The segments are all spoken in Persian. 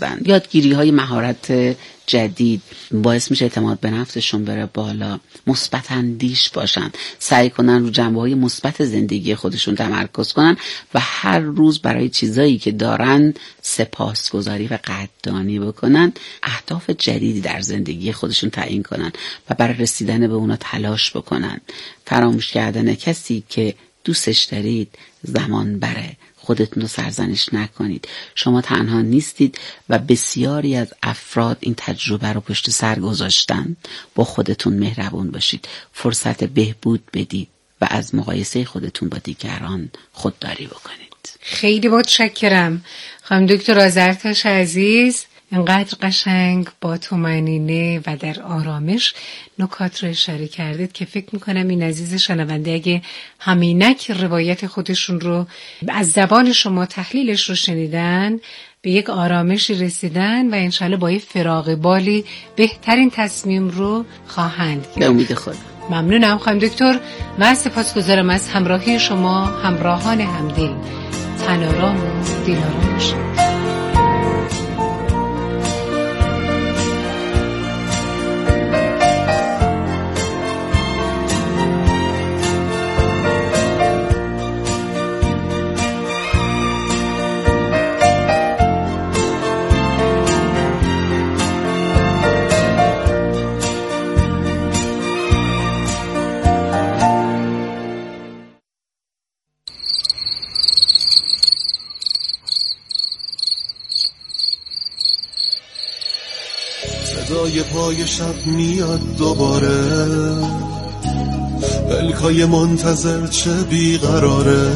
کردن. یادگیری‌های مهارت جدید باعث میشه اعتماد به نفسشون بره بالا، مثبت اندیش باشن، سعی کنن رو جنبه‌های مثبت زندگی خودشون تمرکز کنن و هر روز برای چیزایی که دارن سپاسگزاری و قدردانی بکنن، اهداف جدیدی در زندگی خودشون تعیین کنن و برای رسیدن به اونا تلاش بکنن. فراموش کردن کسی که دوستش دارید زمان بره. خودتون رو سرزنش نکنید. شما تنها نیستید و بسیاری از افراد این تجربه رو پشت سر گذاشتن. با خودتون مهربون باشید، فرصت بهبود بدید و از مقایسه خودتون با دیگران خودداری بکنید. خیلی متشکرم خانم دکتر آذرتاش عزیز، اینقدر قشنگ با طمأنینه و در آرامش نکات رو اشاره کردید که فکر میکنم این عزیز شنونده اگه همینک روایت خودشون رو از زبان شما تحلیلش رو شنیدن، به یک آرامشی رسیدن و انشالله با یه فراغ بالی بهترین تصمیم رو خواهند گرفت. به امید خدا. ممنونم خانم دکتر و سپاسگزارم از همراهی شما همراهان همدل. تن‌آرام و دل‌آرام باشید. صدای پای شب میاد دوباره، پلکای منتظر چه بیقراره،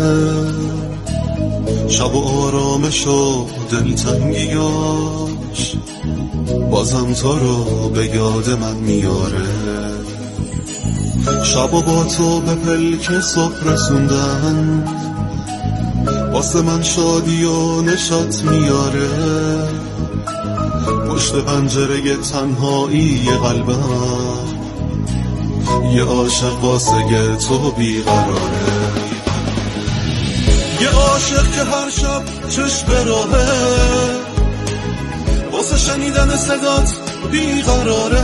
شب و آرامش و دلتنگیاش بازم تو رو به یاد من میاره. شب و با تو به پلک صبح رسوندن، واسه من شادی و نشاط میاره. پشت پنجره تنهایی قلبم یه عاشق واسه تو بیقراره، یه عاشق که هر شب چشم به راهه، واسه شنیدن صدات بیقراره.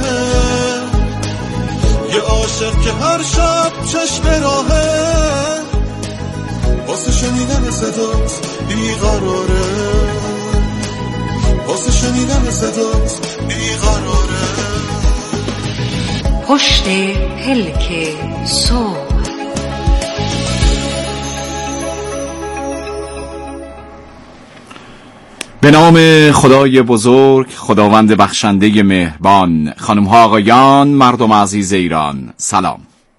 یه عاشق که هر شب چشم به راهه، واسه شنیدن صدات بیقراره، واسه شنیدن صدات بیقراره. پشت پلک صبح. به نام خدای بزرگ، خداوند بخشنده مهربان. خانم ها آقایان، مردم عزیز ایران، سلام.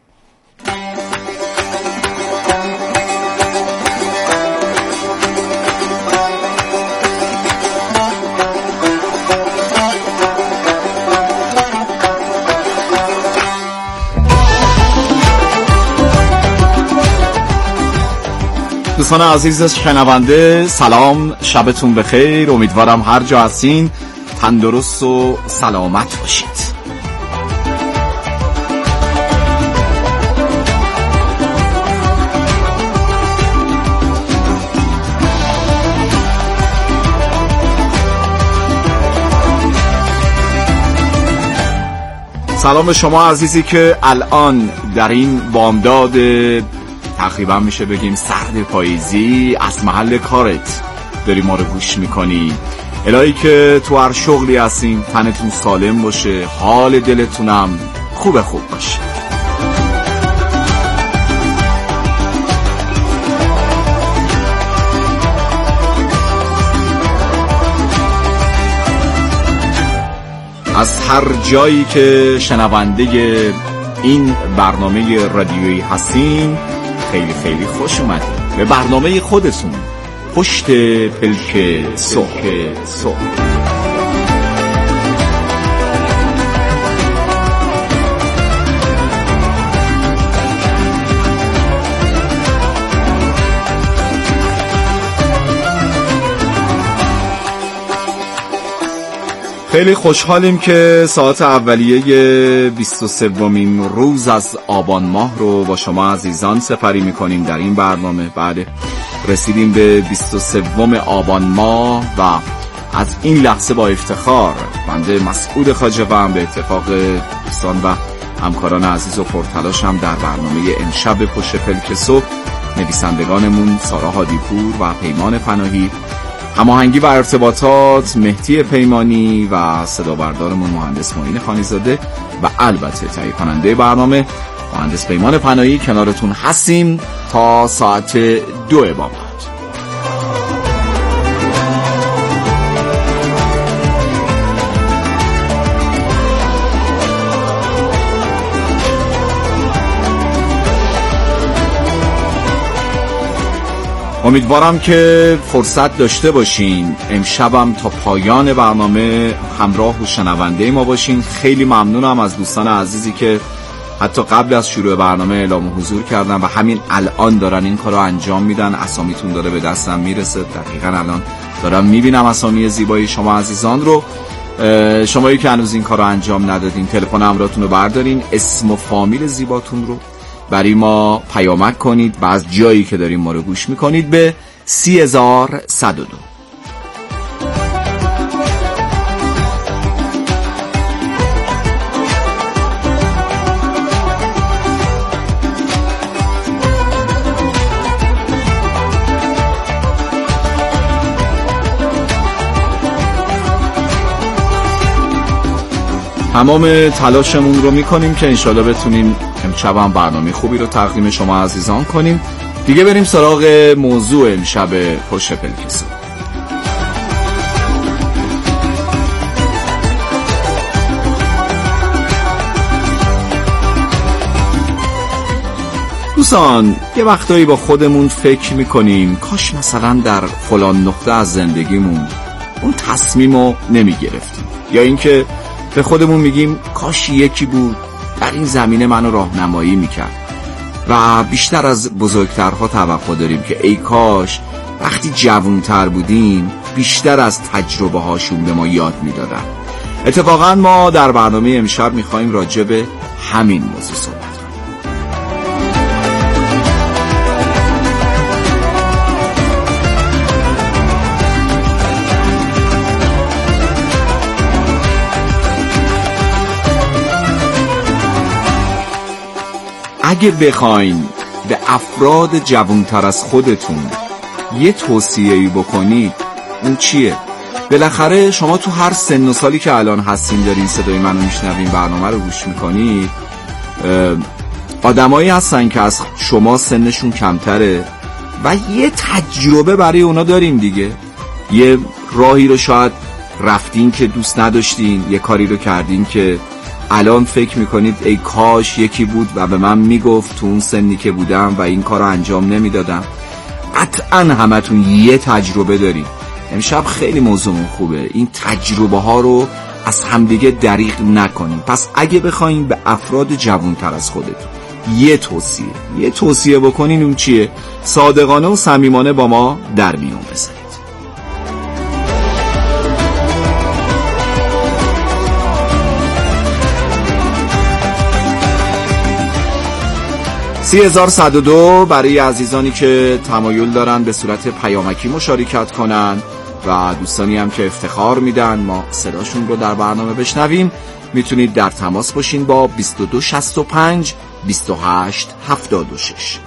دوستان عزیز شنونده، سلام، شبتون بخیر. امیدوارم هر جا هستین تندرست و سلامت باشید. سلام به شما عزیزی که الان در این بامداد تقریبا میشه بگیم سرد پاییزی از محل کارت داری ما رو گوش میکنی. الهی که تو هر شغلی هستین تنتون سالم باشه، حال دلتونم خوب باشه. از هر جایی که شنونده این برنامه رادیویی هستین خیلی خیلی خوش اومدید به برنامه خودتون، پشت پلک صبح. خیلی خوشحالیم که ساعت اولیه 23مین روز از آبان ماه رو با شما عزیزان سپری میکنیم در این برنامه. بعد رسیدیم به 23 آبان ماه و از این لحظه با افتخار بنده مسعود خواجه‌ام به اتفاق دوستان و همکاران عزیز و پرتلاشم در برنامه امشب پشت پلک صبح، نویسندگانمون سارا هادیپور و پیمان پناهی، هماهنگی و ارتباطات مهدی پیمانی و صدا بردارمون مهندس معین خانیزاده و البته تهیه کننده برنامه مهندس پیمان پناهی، کنارتون هستیم تا ساعت 2 بامداد. امیدوارم که فرصت داشته باشین امشبم تا پایان برنامه همراه و شنونده ما باشین. خیلی ممنونم از دوستان عزیزی که حتی قبل از شروع برنامه اعلام حضور کردن و همین الان دارن این کارو انجام میدن. اسامیتون داره به دستم میرسه، دقیقاً الان دارم میبینم اسامی زیبای شما عزیزان رو. شمایی که هنوز این کارو انجام ندادین، تلفن همراهتون رو بردارین، اسم و فامیل زیباتون رو برای ما پیامک کنید و از جایی که داریم ما رو گوش میکنید به 30102. تمام تلاشمون رو میکنیم که انشالله بتونیم امشب هم برنامه خوبی رو تقدیم شما عزیزان کنیم. دیگه بریم سراغ موضوع امشب پشت پلک صبح. دوستان، یه وقتایی با خودمون فکر میکنیم کاش مثلا در فلان نقطه از زندگیمون اون تصمیمو نمیگرفتیم، یا اینکه به خودمون میگیم کاش یکی بود در این زمینه منو راهنمایی میکرد. و بیشتر از بزرگترها توقع داریم که ای کاش وقتی جوانتر بودیم بیشتر از تجربه هاشون به ما یاد میدادن. اتفاقا ما در برنامه امشب میخوایم راجع به همین موضوع صحبت کنیم. 'اگه بخواین به افراد جوانتر از خودتون یه توصیه‌ای بکنید اون چیه؟ بالاخره شما تو هر سن و سالی که الان هستین دارین صدای منو میشنوین، برنامه رو گوش میکنید، آدمایی هستن که از شما سنشون کمتره و یه تجربه برای اونا دارین دیگه. یه راهی رو شاید رفتین که دوست نداشتین، یه کاری رو کردین که الان فکر میکنید ای کاش یکی بود و به من میگفت تو اون سنی که بودم و این کار رو انجام نمیدادم. قطعا همتون یه تجربه دارید. امشب خیلی موضوع خوبه، این تجربه ها رو از همدیگه دریغ نکنیم. پس اگه بخواین به افراد جوانتر از خودتون یه توصیه بکنین اون چیه؟ صادقانه و صمیمانه با ما در میون بذارید. (30102) برای عزیزانی که تمایل دارن به صورت پیامکی مشارکت کنن و دوستانی هم که افتخار میدن ما صداشون رو در برنامه بشنویم، میتونید در تماس باشین با 2265 2876.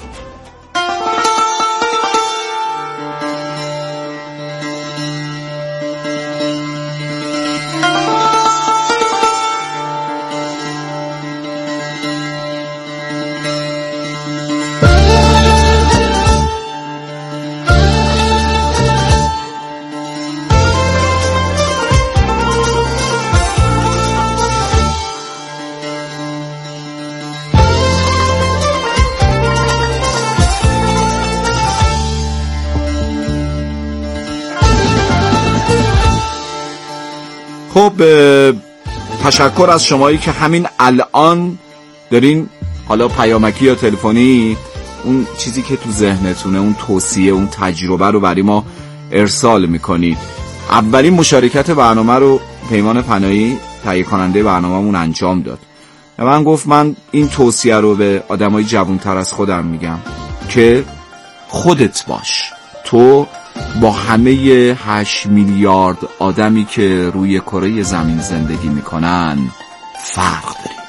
خب تشکر از شمایی که همین الان دارین حالا پیامکی یا تلفنی اون چیزی که تو ذهنتونه، اون توصیه، اون تجربه رو برای ما ارسال میکنید. اولین مشارکت برنامه رو پیمان پناهی تهیه کننده برنامه‌مون انجام داد و من گفت من این توصیه رو به آدمای جوانتر از خودم میگم که خودت باش، تو با همه 8 میلیارد آدمی که روی کره زمین زندگی میکنن فرق داریم.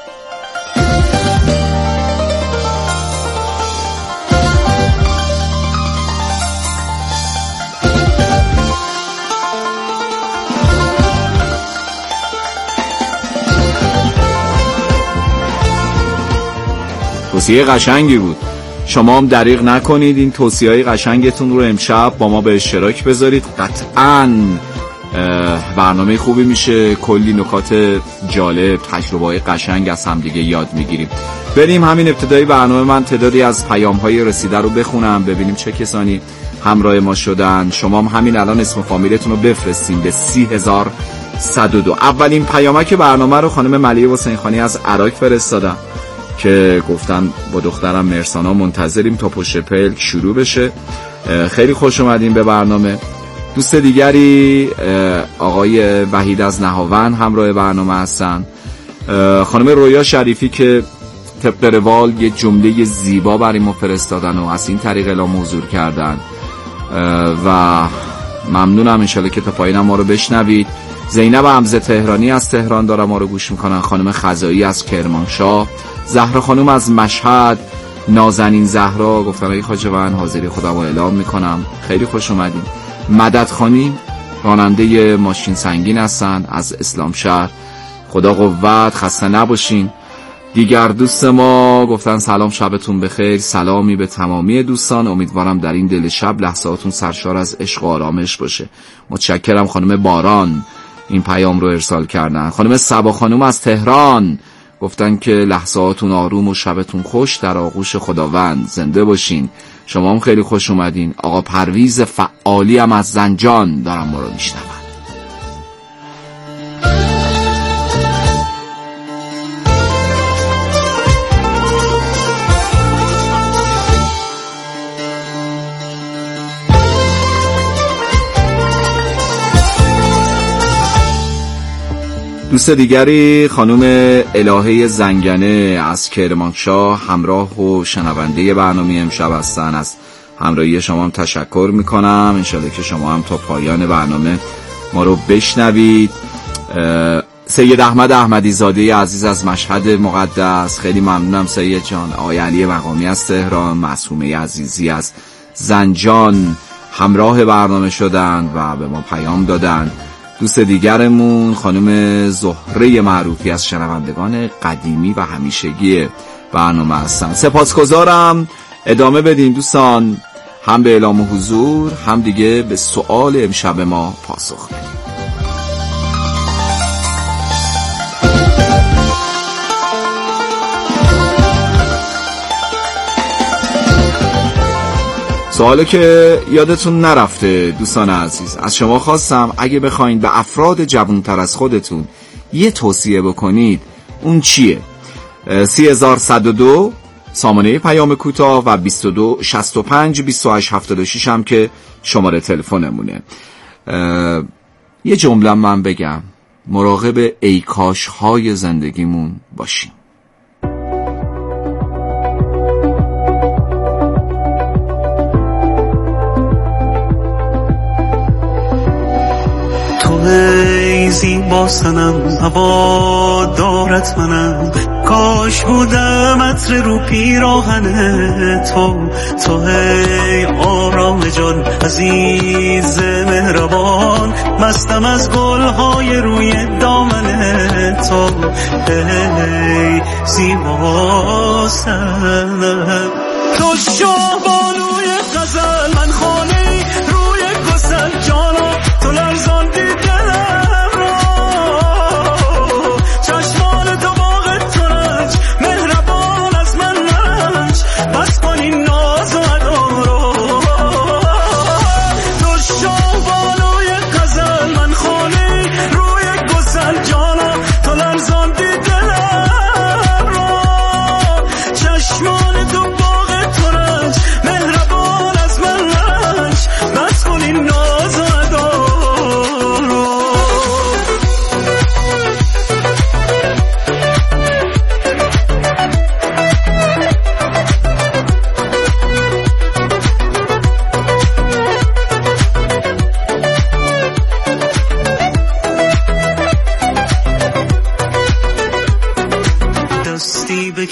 توصیه قشنگی بود. شما هم دریغ نکنید این توصیه‌های قشنگتون رو امشب با ما به اشتراک بذارید. قطعاً برنامه خوبی میشه، کلی نکات جالب، تجربه‌های قشنگ از هم دیگه یاد میگیریم. بریم همین ابتدای برنامه من تعدادی از پیام‌های رسیده رو بخونم، ببینیم چه کسانی همراه ما شدن. شما هم همین الان اسم فامیلتون رو بفرستین به 30102. اولین پیامک برنامه رو خانم ملیه حسینخانی از عراق فرستادن که گفتن با دخترم مرسانا منتظریم تا پشت پلک شروع بشه. خیلی خوش اومدین به برنامه. دوست دیگری آقای وحید از نهاون همراه برنامه هستن. خانم رویا شریفی که طبق روال یه جمله زیبا برای ما فرستادن و از این طریق اعلام حضور کردن و ممنونم. انشالله که تا پایین ما رو بشنوید. زینب حمزه تهرانی از تهران دارن ما رو گوش میکنن. خانم خزایی از کرمانشاه، زهرا خانم از مشهد، نازنین زهرا گفتن ای خواجه‌وند حاضری خودم رو اعلام میکنم. خیلی خوش اومدین. مدد خانی راننده ماشین سنگین هستن از اسلام شهر. خدا قوت، خسته نباشین. دیگر دوست ما گفتن سلام، شبتون بخیر. سلامی به تمامی دوستان، امیدوارم در این دل شب لحظاتون سرشار از عشق و آرامش باشه. متشکرم. خانم باران این پیام رو ارسال کردن. خانم صبا خانم از تهران گفتن که لحظاتون آروم و شبتون خوش در آغوش خداوند. زنده باشین. شما هم خیلی خوش اومدین. آقا پرویز فعالی هم از زنجان دارم ما رو میشنون. دوست دیگری خانم الهه زنگنه از کرمانشاه همراه و شنونده برنامه امشب هستن. از همراهی شما هم تشکر میکنم. انشالله که شما هم تا پایان برنامه ما رو بشنوید. سید احمد احمدی زاده عزیز از مشهد مقدس، خیلی ممنونم سید جان. آقای علی مقامی از تهران، معصومه عزیزی از زنجان همراه برنامه شدن و به ما پیام دادن. دوست دیگرمون خانم زهره معروفی از شنوندگان قدیمی و همیشگی برنامه هستن. سپاسگزارم. ادامه بدین دوستان، هم به اعلام حضور هم دیگه به سوال امشب ما پاسخ بدین. سوالی که یادتون نرفته دوستان عزیز، از شما خواستم اگه بخواین به افراد جوانتر از خودتون یه توصیه بکنید اون چیه؟ 30102 سامانه پیام کوتاه و 22 65 28 76 هم که شماره تلفنمونه. یه جمله من بگم، مراقب ای کاش های زندگیمون باشیم. ای زیبا سنم هوادارت منم، کاش بودم عطر رو پیراهن تو ای آرام جان عزیز مهربان، مستم از گلهای روی دامن تو ای زیبا سنم. تو شاهبانوی غزل، من خانه روی گسل جانا، تو لرزان دیدنم را، چشمان تو باغ ترنج مهربان از من رنج، بس کن این ناز و ادا را. تو شاهبانوی غزل، من خانه روی گسل جانا، تو لرزان دیدنم را، چشمان تو باغ ترنج مهربان از من رنج،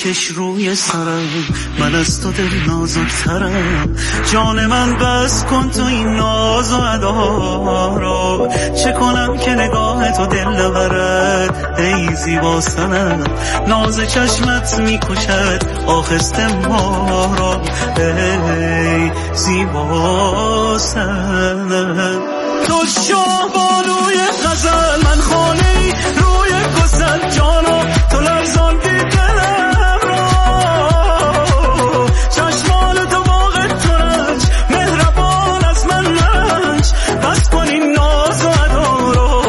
بکش روی سرم، من از تو دل نازکترم. جان من بس کن تو این ناز و ادا را، چه کنم که نگاه تو دل نبرد ای زیبا سنم. ناز چشمت میکشد آخسته ما را ای زیبا سنم. تو شاه بانوی غزل، من خانه روی گسل، جانا تو لرزاندی دلم را. چشمان تو باغ ترنج، مهربان از من رنج، بس کن این ناز و ادا را.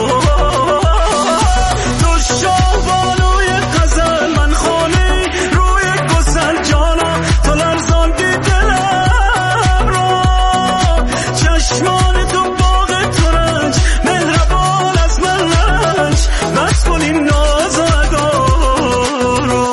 تو شاه بانوی غزل، من خانه روی گسل، جانا تو لرزاندی دلم را. چشمان تو باغ ترنج، مهربان از من رنج، بس کن این ناز و ادا را.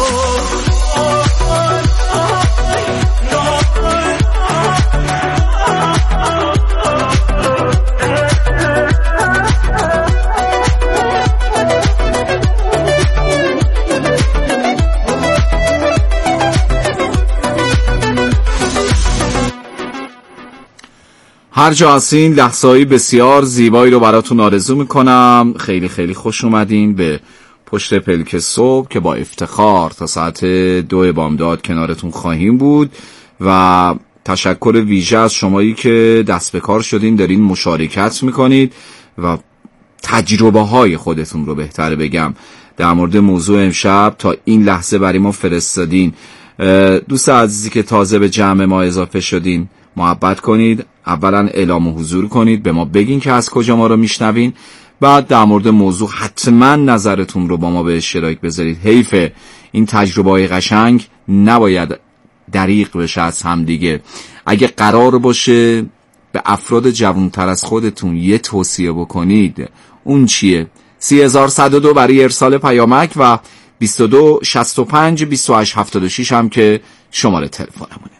هر جا هستین لحظه‌ای بسیار زیبایی رو براتون آرزو میکنم. خیلی خیلی خوش اومدین به پشت پلک صبح که با افتخار تا ساعت 2 بامداد کنارتون خواهیم بود و تشکر ویژه از شمایی که دست به کار شدین دارین مشارکت میکنید و تجربه های خودتون رو بهتره بگم در مورد موضوع امشب تا این لحظه برای ما فرستادین. دوست عزیزی که تازه به جمع ما اضافه شدین محبت کنید، اولا اعلام حضور کنید، به ما بگین که از کجا ما رو میشنوین، بعد در مورد موضوع حتما نظرتون رو با ما به اشتراک بذارید. حیفه این تجربه‌های قشنگ نباید دریغ بشه از هم دیگه. اگه قرار باشه به افراد جوانتر از خودتون یه توصیه بکنید اون چیه؟ 3102 برای ارسال پیامک و 22 65 28 76 هم که شماره تلفنمونه.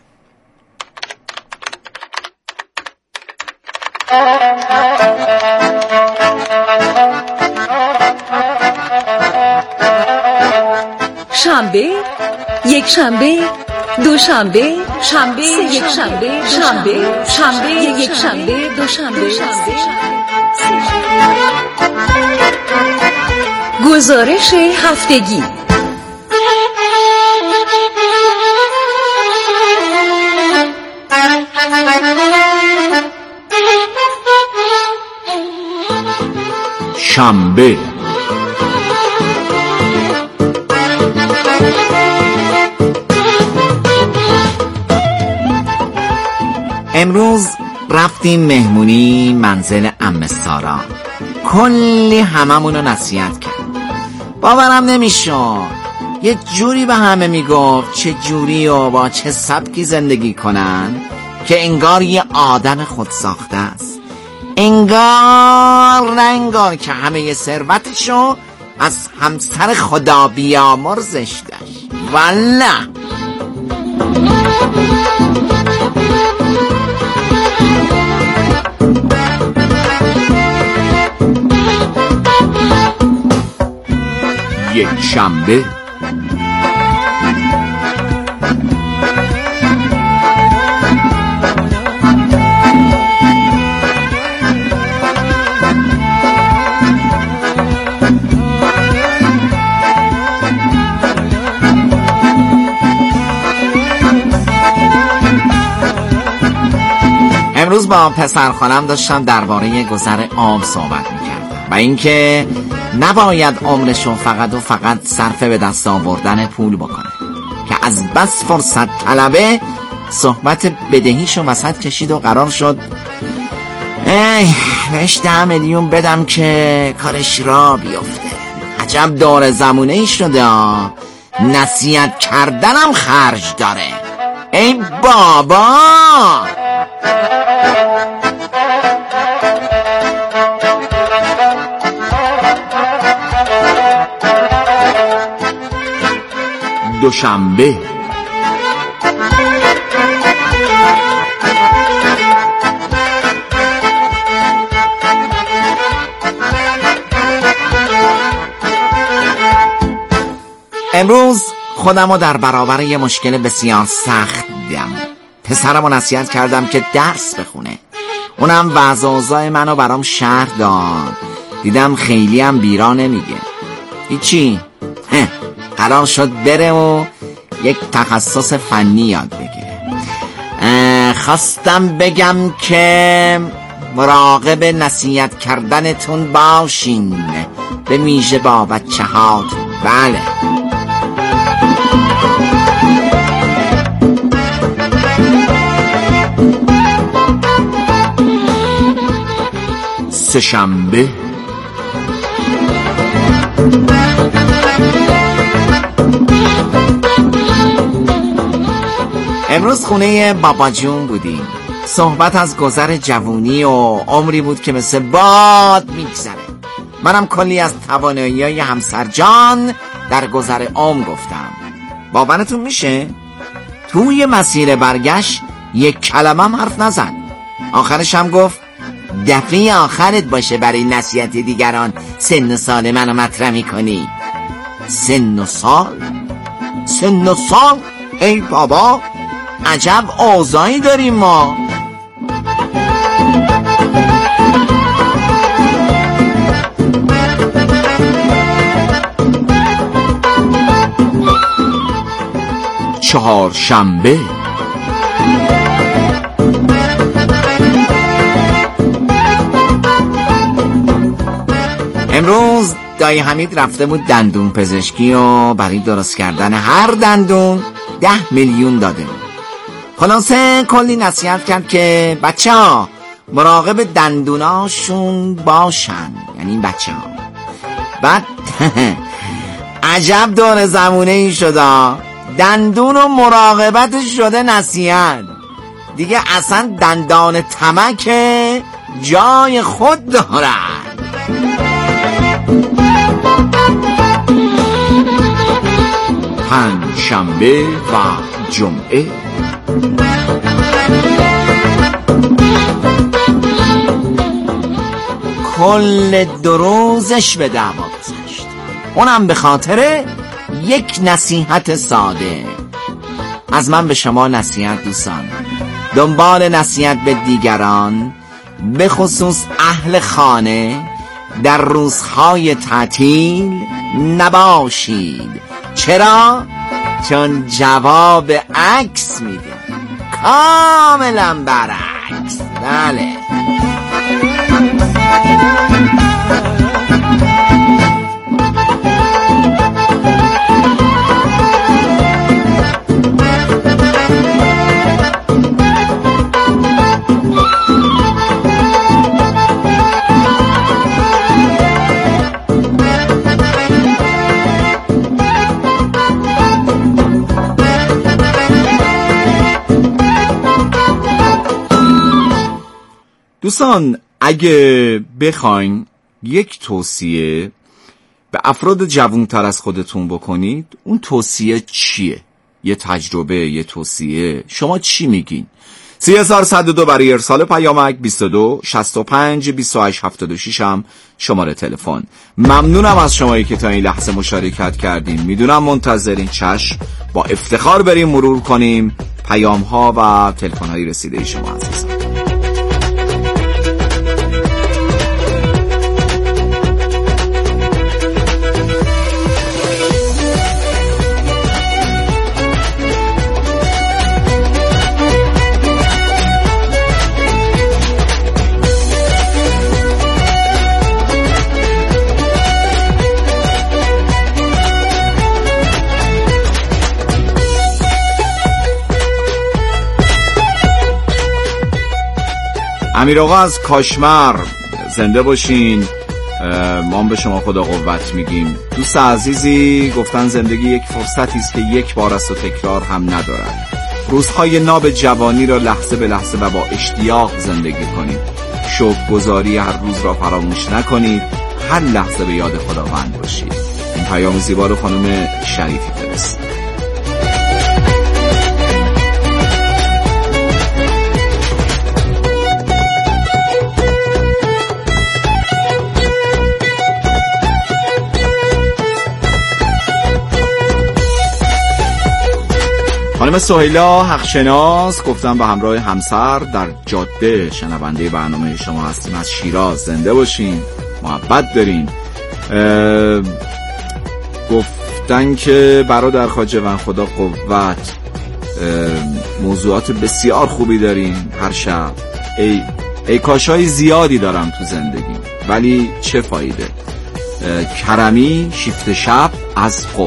شنبه، یک شنبه، دو شنبه، شنبه، یک شنبه، شنبه، شنبه، یک شنبه، دو شنبه. گزارش هفتگی. شنبه، امروز رفتیم مهمونی منزل عمه سارا. کلی هممونو نصیحت کرد. باورم نمیشد. یه جوری به همه میگفت چه جوری و با چه سبکی زندگی کنن که انگار یه آدم خود ساخته است. انگار نه انگار که همه ثروتشو از همسر خدا بیامرزش داشت. والله یک شنبه، امروز با پسر خالم داشتم درباره گذر عام صحبت میکردم و اینکه نباید عمرشو فقط و فقط صرف به دست آوردن پول بکنه که از بس فرصت طلبه صحبت بدهیشو وسط کشید و قرار شد بهش 10 میلیون بدم که کارش را بیفته. عجب دور زمونه ای شده. نصیحت کردنم خرج داره. ای بابا. دوشنبه، امروز خودمو در برابر یه مشکل بسیار سخت دیدم. پسرمو نصیحت کردم که درس بخونه. اونم وضع اوضاع منو برام شرح داد. دیدم خیلی هم بیرا نمیگه. هیچی، قرار شد بره و یک تخصص فنی یاد بگیره. خواستم بگم که مراقب نصیحت کردنتون باشین، به ویژه با بچه هات. بله. سه‌شنبه. امروز خونه بابا جون بودیم. صحبت از گذر جوونی و عمری بود که مثل باد میگذره. منم کلی از توانایی‌های همسر جان در گذر عمر گفتم. باورتون میشه؟ توی مسیر برگشت یک کلمه هم حرف نزد. آخرش هم گفت دفعه آخرت باشه برای نصیحت دیگران سن و سال منو مطرح میکنی. سن و سال؟ سن و سال؟ ای بابا، عجب اوضاعی داریم ما. چهارشنبه. امروز دایی حمید رفته بود دندون پزشکی و برای درست کردن هر دندون 10 میلیون داده بود. خلاصه کلی نصیحت کرد که بچه ها مراقب دندوناشون باشن، یعنی این بچه ها. بعد عجب دور زمونه ای شده، دندون و مراقبتش شده نصیحت. دیگه اصلا دندان تمک جای خود دارن. پنجشنبه و جمعه. کل 2 روزش به دعوا گذشت، اونم به خاطر یک نصیحت ساده. از من به شما نصیحت دوستان، دنبال نصیحت به دیگران، به خصوص اهل خانه، در روزهای تعطیل نباشید. چرا؟ چون جواب عکس میده، کاملا برعکس. بله. دوستان، اگه بخواین یک توصیه به افراد جوانتر از خودتون بکنید، اون توصیه چیه؟ یه تجربه، یه توصیه، شما چی میگین؟ 3402 برای ارسال پیامک، 22 65 28 76 هم شماره تلفن. ممنونم از شمایی که تا این لحظه مشارکت کردین. میدونم منتظرین. چشم، با افتخار بریم مرور کنیم پیام ها و تلفن های رسیده شما عزیزان. امیر آقا از کاشمر، زنده باشین. ما به شما خدا قوت میگیم. دوست عزیزی گفتن زندگی یک فرصتی است که یک بار است و تکرار هم ندارد. روزهای ناب جوانی را لحظه به لحظه و با اشتیاق زندگی کنید. شکرگزاری هر روز را فراموش نکنید. هر لحظه به یاد خداوند باشید. این پیام زیبا رو خانم شریفی فرست. خانم سهیلا حقشناس گفتن به همراه همسر در جاده شنونده برنامه شما هستیم، از شیراز. زنده باشین، محبت دارین. گفتن که برادر خواجه خدا قوت، موضوعات بسیار خوبی دارین هر شب. ای کاشای زیادی دارم تو زندگی ولی چه فایده. کرمی شیفت شب از قم.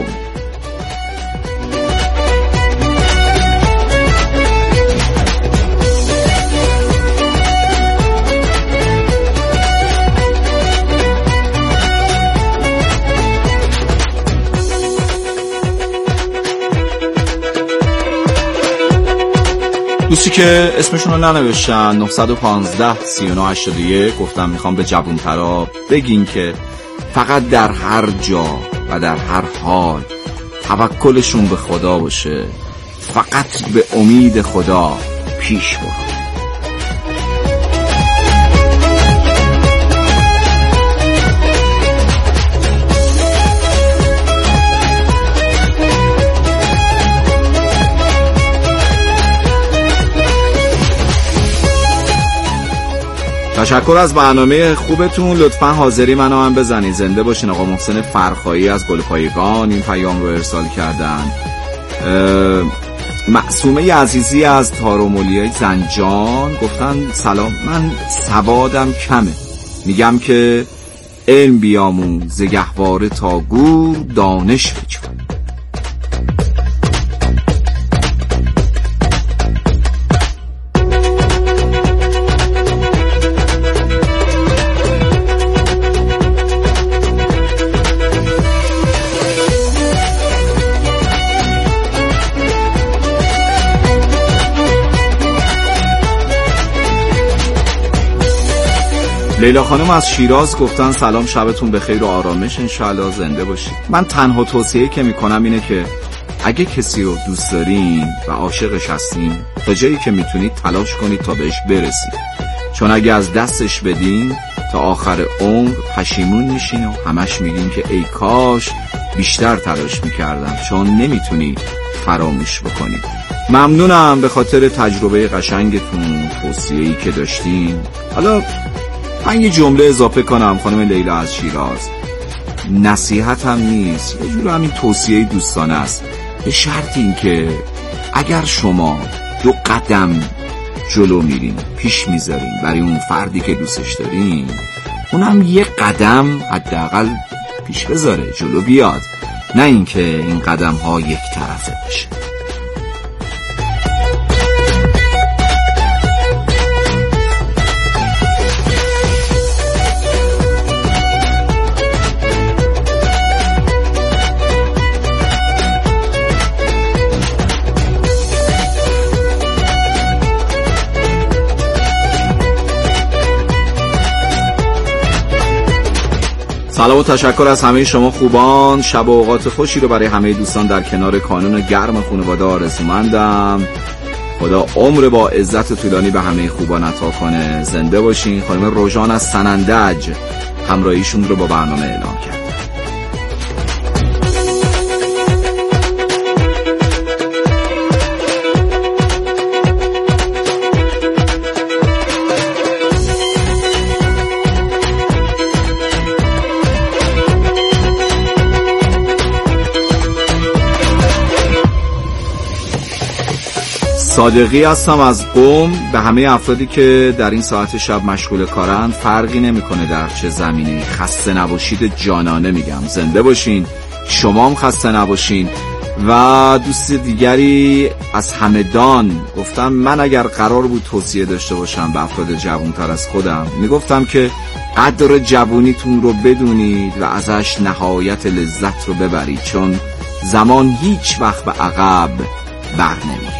دوستی که اسمشون رو ننوشتن 915 3981 گفتم میخوام به جوانترا بگین که فقط در هر جا و در هر حال توکلشون به خدا باشه، فقط به امید خدا پیش برو. تشکر از برنامه خوبتون. لطفا حاضری منو هم بزنید. زنده باشین. آقا محسن فرخایی از گلپایگان این پیام رو ارسال کردن. معصومه عزیزی از تارومولیای زنجان گفتن سلام، من سوادم کمه، میگم که علم بیاموز گهواره تا گور دانش بچون. لیلا خانم از شیراز گفتن سلام، شبتون بخیر و آرامش انشالله. زنده باشید. من تنها توصیه که میکنم اینه که اگه کسی رو دوست دارین و عاشقش هستین تا جایی که میتونید تلاش کنید تا بهش برسید، چون اگه از دستش بدین تا آخر عمر پشیمون میشین و همش میگین که ای کاش بیشتر تلاش میکردم، چون نمیتونی فراموش بکنی. ممنونم به خاطر تجربه قشنگتون، توصیه‌ای که داشتین. حالا من یه جمله اضافه کنم خانم لیلا از شیراز، نصیحت هم نیست، یه جور همین توصیه دوستانه است، به شرط این که اگر شما 2 قدم جلو میرین، پیش میذارین برای اون فردی که دوستش دارین، اونم 1 قدم حداقل پیش بذاره، جلو بیاد، نه اینکه این قدم ها یک طرفه باشه. سلام و تشکر از همه شما خوبان. شب و اوقات خوشی رو برای همه دوستان در کنار کانون گرم خانواده آرزومندم. خدا عمر با عزت طولانی به همه خوبان عطا کنه. زنده باشین. خانم روژان از سنندج همراهیشون رو با برنامه اعلام کرد. صادقی هستم از قم. به همه افرادی که در این ساعت شب مشغول کارند فرقی نمیکنه در چه زمینه‌ای، خسته نباشید جانانه میگم. زنده باشین. شما هم خسته نباشین. و دوست دیگری از همدان گفتم من اگر قرار بود توصیه داشته باشم به افراد جوانتر از خودم، میگفتم که قدر جوانیتون رو بدونید و ازش نهایت لذت رو ببرید، چون زمان هیچ وقت به عقب بر نمیگرده.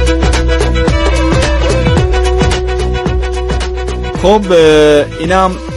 خب اینم